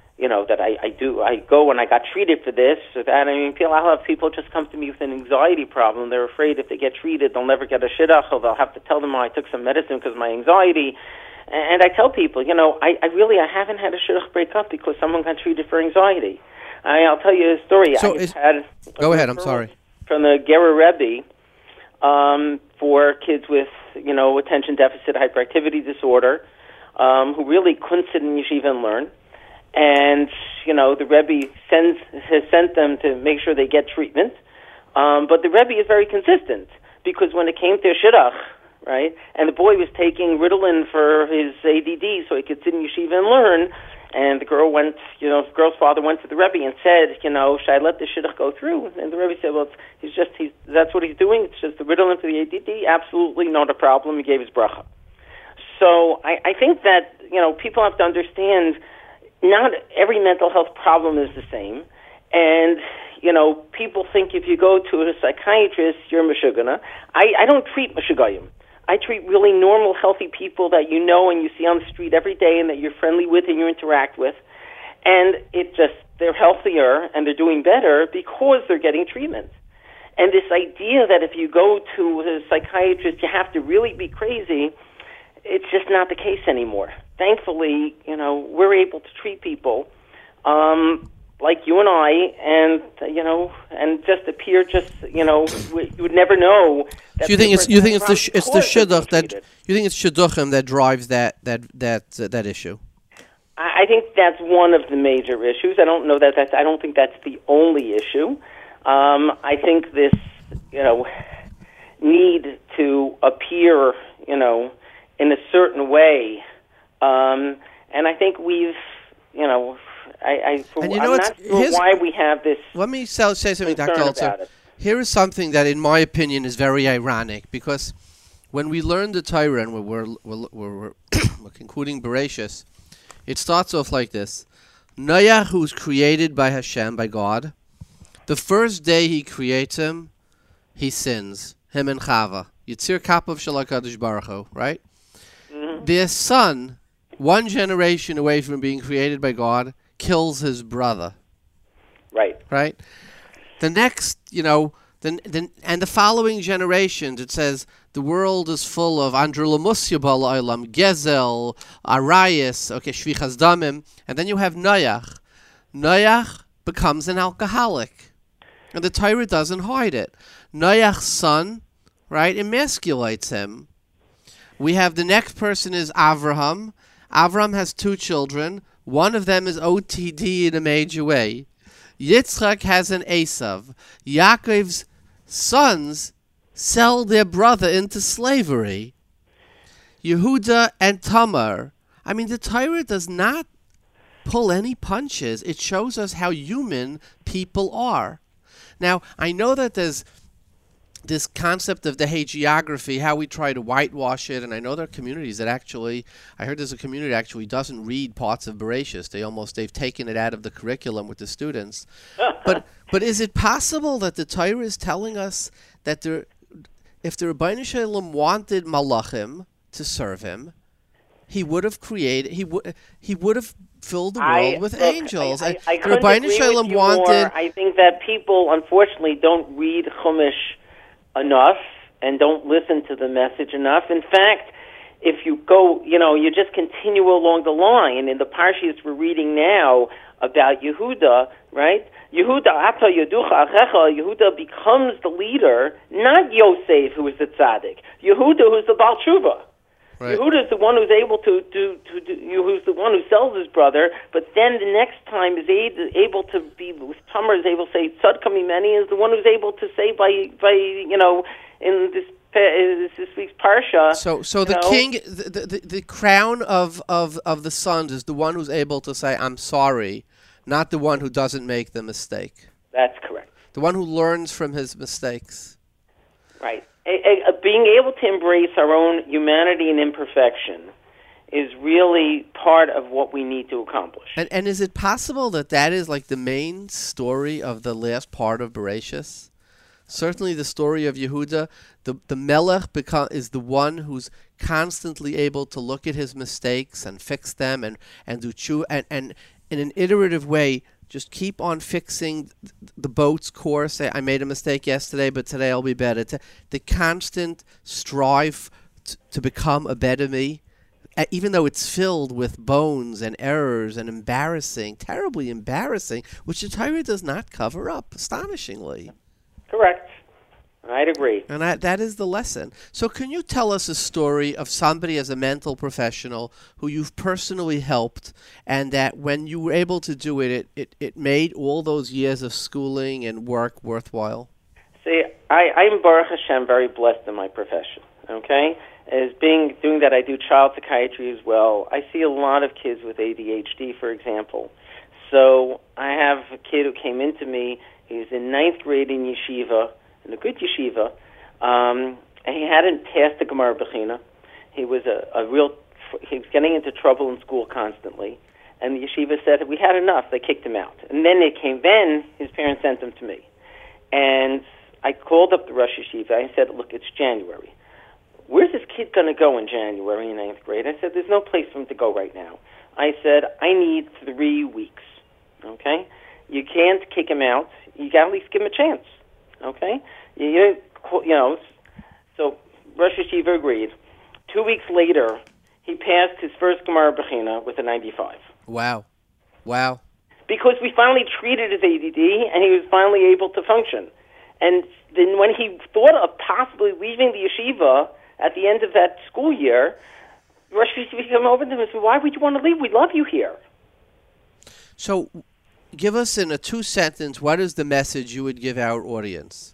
Speaker 3: I go and I got treated for this or that. I'll have people just come to me with an anxiety problem. They're afraid if they get treated, they'll never get a shidduch, or they'll have to tell them, I took some medicine because of my anxiety. And I tell people, I haven't had a shidduch break up because someone got treated for anxiety. I'll tell you a story.
Speaker 1: So go ahead, I'm sorry.
Speaker 3: From the Gerer Rebbe for kids with, attention deficit hyperactivity disorder, who really couldn't sit in yeshiva and learn. And, the Rebbe has sent them to make sure they get treatment. But the Rebbe is very consistent, because when it came to shidduch, right, and the boy was taking Ritalin for his ADD so he could sit in yeshiva and learn, and the girl went, the girl's father went to the Rebbe and said, should I let the shidduch go through? And the Rebbe said, well, that's what he's doing. It's just the Ritalin for the ADD. Absolutely not a problem. He gave his bracha. So I think that, people have to understand not every mental health problem is the same. And, people think if you go to a psychiatrist, you're meshugana. I don't treat meshugayim. I treat really normal, healthy people that you know and you see on the street every day and that you're friendly with and you interact with. And they're healthier and they're doing better because they're getting treatment. And this idea that if you go to a psychiatrist, you have to really be crazy, it's just not the case anymore. Thankfully, we're able to treat people like you and I, and just appear you would never know.
Speaker 1: So you think it's the shidduch that you think it's shidduchim that drives that issue?
Speaker 3: I think that's one of the major issues. I don't know that I don't think that's the only issue. I think this, need to appear, in a certain way, and I think we've, I'm not sure why we have this.
Speaker 1: Let me say something, Dr. Alter. Here is something that, in my opinion, is very ironic, because when we learn the Torah and we're concluding Bereshis, it starts off like this: Noach, who's created by Hashem, by God, the first day He creates him, he sins. Him and Chava, Yitzir Kapav Shel HaKadosh Baruch Hu, right? Mm-hmm. Their son, one generation away from being created by God, kills his brother.
Speaker 3: Right.
Speaker 1: Right? The next, and the following generations, it says the world is full of Androlomusya Bal Olam, Gezel, Arayis, Shvichas Damim, and then you have Noach. Noach becomes an alcoholic, and the Torah doesn't hide it. Noach's son, right, emasculates him. We have the next person is Avraham. Avraham has two children. One of them is OTD in a major way. Yitzchak has an Esav. Yaakov's sons sell their brother into slavery. Yehuda and Tamar. I mean, the Torah does not pull any punches. It shows us how human people are. Now, I know that there's this concept of the hagiography, how we try to whitewash it, and I know there are communities that actually, I heard there's a community that actually doesn't read parts of Bereshis. They've taken it out of the curriculum with the students. But is it possible that the Torah is telling us that if the Rebbeinu Shalom wanted Malachim to serve him, he would have created, he would have filled the world with angels.
Speaker 3: I couldn't agree with you more. I think that people, unfortunately, don't read Chumash enough and don't listen to the message enough. In fact, if you go, you just continue along the line. In the parshas we're reading now about Yehuda, right? Yehuda becomes the leader, not Yosef, who is the tzaddik. Yehuda, who's the Baal Tshuva. Right. Yehuda is the one who's able to who's the one who sells his brother, but then the next time is able to be, Tamar is able to say, Tzadka Mimeni is the one who's able to say by in this week's parsha.
Speaker 1: So the king, the crown of the sons is the one who's able to say, I'm sorry, not the one who doesn't make the mistake.
Speaker 3: That's correct.
Speaker 1: The one who learns from his mistakes.
Speaker 3: Right. Being able to embrace our own humanity and imperfection is really part of what we need to accomplish.
Speaker 1: And is it possible that is like the main story of the last part of Bereshis? Certainly the story of Yehuda, the Melech is the one who's constantly able to look at his mistakes and fix them and do tshuva, and in an iterative way just keep on fixing the boat's course. I made a mistake yesterday, but today I'll be better. The constant strive to become a better me, even though it's filled with bones and errors and terribly embarrassing, which the Torah does not cover up, astonishingly.
Speaker 3: Correct. I'd agree.
Speaker 1: And that is the lesson. So can you tell us a story of somebody as a mental professional who you've personally helped, and that when you were able to do it, it made all those years of schooling and work worthwhile?
Speaker 3: See, I'm, Baruch Hashem, very blessed in my profession, okay? Doing that, I do child psychiatry as well. I see a lot of kids with ADHD, for example. So I have a kid who came into me. He's in 9th grade in yeshiva, in a good yeshiva, and he hadn't passed the Gemara Bechina. He was he was getting into trouble in school constantly, and the yeshiva said, we had enough. They kicked him out. And then his parents sent him to me. And I called up the Rosh Yeshiva. I said, look, it's January. Where's this kid going to go in January in 9th grade? I said, there's no place for him to go right now. I said, I need 3 weeks, okay? You can't kick him out. You got to at least give him a chance, okay? So Rosh Yeshiva agreed. 2 weeks later, he passed his first Gemara Bechina with a 95.
Speaker 1: Wow.
Speaker 3: Because we finally treated his ADD, and he was finally able to function. And then when he thought of possibly leaving the yeshiva at the end of that school year, Rosh Yeshiva came over to him and said, why would you want to leave? We love you here.
Speaker 1: So, give us in a 2-sentence, what is the message you would give our audience?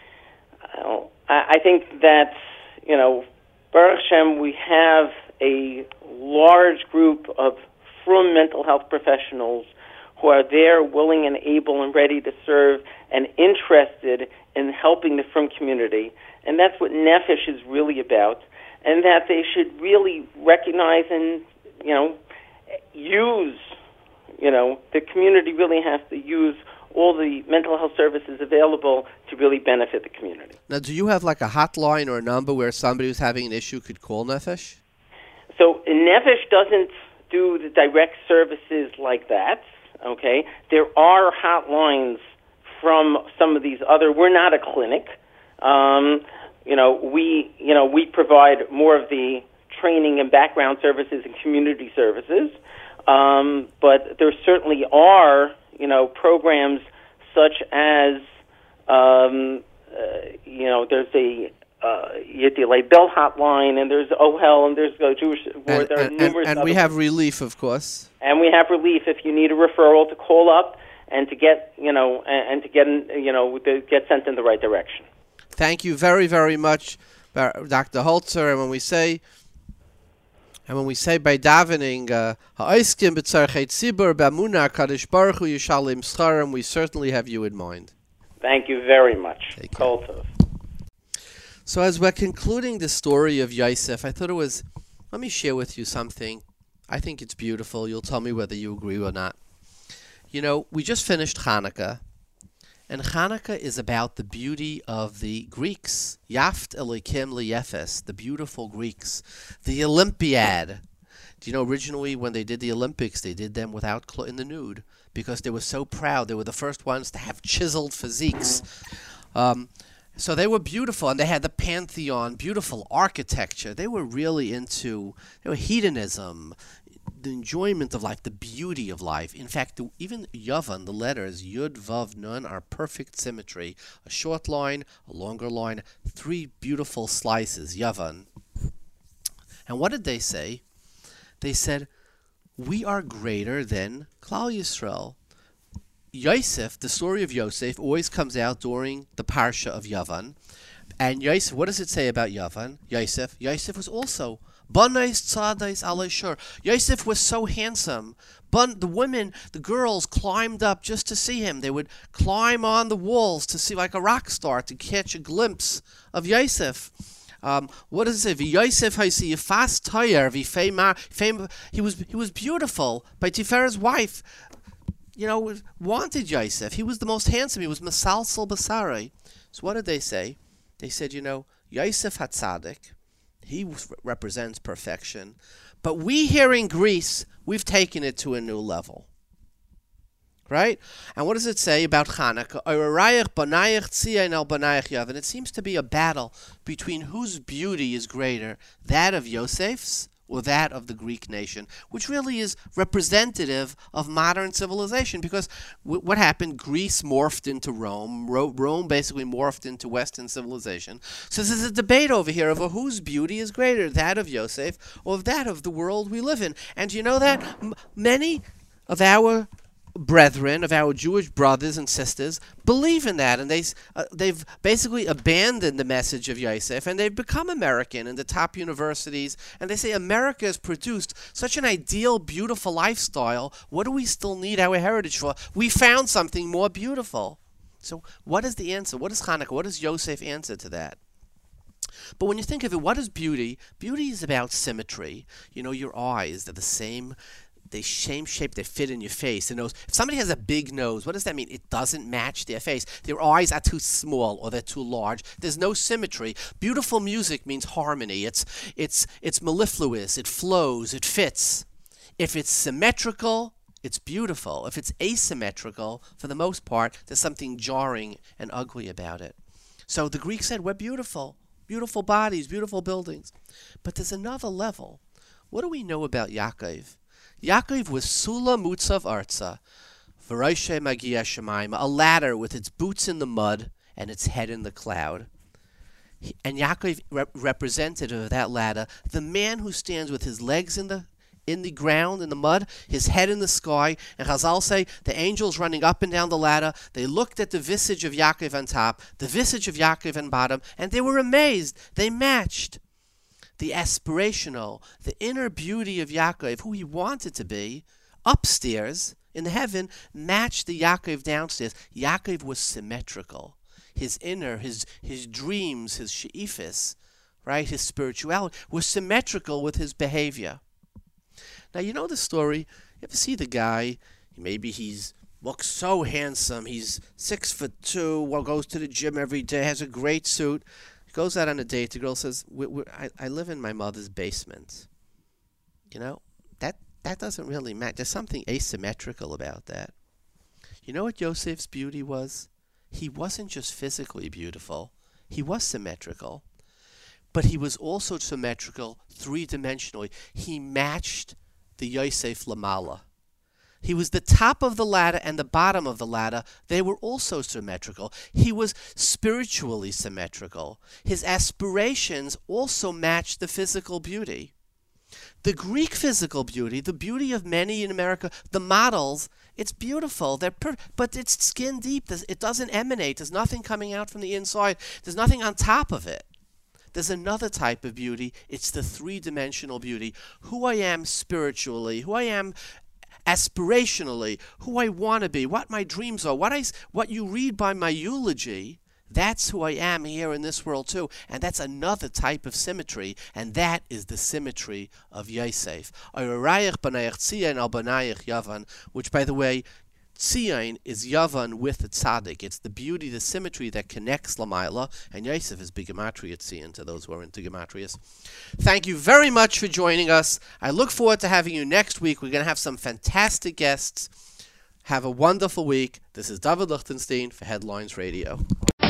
Speaker 3: I think that, Baruch Hashem, we have a large group of frum mental health professionals who are there, willing and able and ready to serve and interested in helping the frum community. And that's what Nefesh is really about. And that they should really recognize and, use, the community really has to use all the mental health services available to really benefit the community.
Speaker 1: Now, do you have like a hotline or a number where somebody who's having an issue could call Nefesh?
Speaker 3: So Nefesh doesn't do the direct services like that, okay? There are hotlines from some of these other, we're not a clinic. We provide more of the training and background services and community services. But there certainly are, programs such as, there's a Yitile Bell hotline, and there's OHEL, and there's Jewish. There are numerous.
Speaker 1: And we have relief, of course.
Speaker 3: And we have relief if you need a referral to call up and to get, to get sent in the right direction.
Speaker 1: Thank you very, very much, Dr. Holzer. And when we say by davening, ha'oiskim b'tzarchei tzibur b'amunah kadosh baruch hu yishalim scharim, we certainly have you in mind.
Speaker 3: Thank you very much.
Speaker 1: Take care. So as we're concluding the story of Yosef, I thought let me share with you something. I think it's beautiful. You'll tell me whether you agree or not. We just finished Hanukkah. And Hanukkah is about the beauty of the Greeks. Yaft Elikim Liyefes, the beautiful Greeks. The Olympiad. Do you know, originally when they did the Olympics, they did them without in the nude because they were so proud. They were the first ones to have chiseled physiques. So they were beautiful, and they had the Pantheon, beautiful architecture. They were really into hedonism, the enjoyment of life, the beauty of life. In fact, even Yavan, the letters Yud, Vav, Nun, are perfect symmetry. A short line, a longer line, 3 beautiful slices, Yavan. And what did they say? They said, we are greater than Klal Yisrael. Yosef, the story of Yosef, always comes out during the Parsha of Yavan. And Yosef, what does it say about Yavan? Yosef was also Banais tzadais alei. Yosef was so handsome. The women, the girls, climbed up just to see him. They would climb on the walls to see, like a rock star, to catch a glimpse of Yosef. What does it say? Yosef haisi yifas toyer v'feima. He was beautiful. By Tifer's wife, wanted Yosef. He was the most handsome. He was Masalsal Basari. So what did they say? They said, Yosef HaTzadik, he represents perfection. But we here in Greece, we've taken it to a new level. Right? And what does it say about Hanukkah? And it seems to be a battle between whose beauty is greater, that of Yosef's or that of the Greek nation, which really is representative of modern civilization. Because what happened? Greece morphed into Rome. Rome basically morphed into Western civilization. So there's a debate over here over whose beauty is greater, that of Yosef or that of the world we live in. And you know that many of our brethren, of our Jewish brothers and sisters, believe in that, and they've basically abandoned the message of Yosef, and they've become American in the top universities, and they say America has produced such an ideal, beautiful lifestyle. What do we still need our heritage for? We found something more beautiful. So what is the answer? What is Hanukkah? What does Yosef answer to that? But when you think of it, what is beauty? Beauty is about symmetry. Your eyes, they're the same. They same shape, they fit in your face. The nose. If somebody has a big nose, what does that mean? It doesn't match their face. Their eyes are too small or they're too large. There's no symmetry. Beautiful music means harmony. It's mellifluous. It flows. It fits. If it's symmetrical, it's beautiful. If it's asymmetrical, for the most part, there's something jarring and ugly about it. So the Greeks said, we're beautiful. Beautiful bodies, beautiful buildings. But there's another level. What do we know about Yaakov? Yaakov was Sula Mutzav Arza, V'roshei Magia Shemaim, a ladder with its boots in the mud and its head in the cloud. And Yaakov representative of that ladder, the man who stands with his legs in the in the ground, in the mud, his head in the sky. And Chazal say the angels running up and down the ladder, they looked at the visage of Yaakov on top, the visage of Yaakov on bottom, and they were amazed. They matched. The aspirational, the inner beauty of Yaakov, who he wanted to be, upstairs in heaven, matched the Yaakov downstairs. Yaakov was symmetrical. His inner, his dreams, his she'ifis, right, his spirituality was symmetrical with his behavior. Now, you know the story. You ever see the guy? Maybe looks so handsome. He's 6'2", well, goes to the gym every day, has a great suit. He goes out on a date. The girl says, I live in my mother's basement. You know, that doesn't really match. There's something asymmetrical about that. You know what Yosef's beauty was? He wasn't just physically beautiful. He was symmetrical. But he was also symmetrical three-dimensionally. He matched the Yosef Lamala. He was the top of the ladder and the bottom of the ladder. They were also symmetrical. He was spiritually symmetrical. His aspirations also matched the physical beauty. The Greek physical beauty, the beauty of many in America, the models, it's beautiful. But it's skin deep. It doesn't emanate. There's nothing coming out from the inside. There's nothing on top of it. There's another type of beauty. It's the three-dimensional beauty. Who I am spiritually, who I am aspirationally, who I want to be, what my dreams are, what you read by my eulogy, that's who I am here in this world too. And that's another type of symmetry, and that is the symmetry of Yosef. Which, by the way, Tzion is Yavan with the Tzaddik. It's the beauty, the symmetry that connects Lamaila, and Yosef is Bigematria Tzion to those who are into Gematrias. Thank you very much for joining us. I look forward to having you next week. We're going to have some fantastic guests. Have a wonderful week. This is David Lichtenstein for Headlines Radio.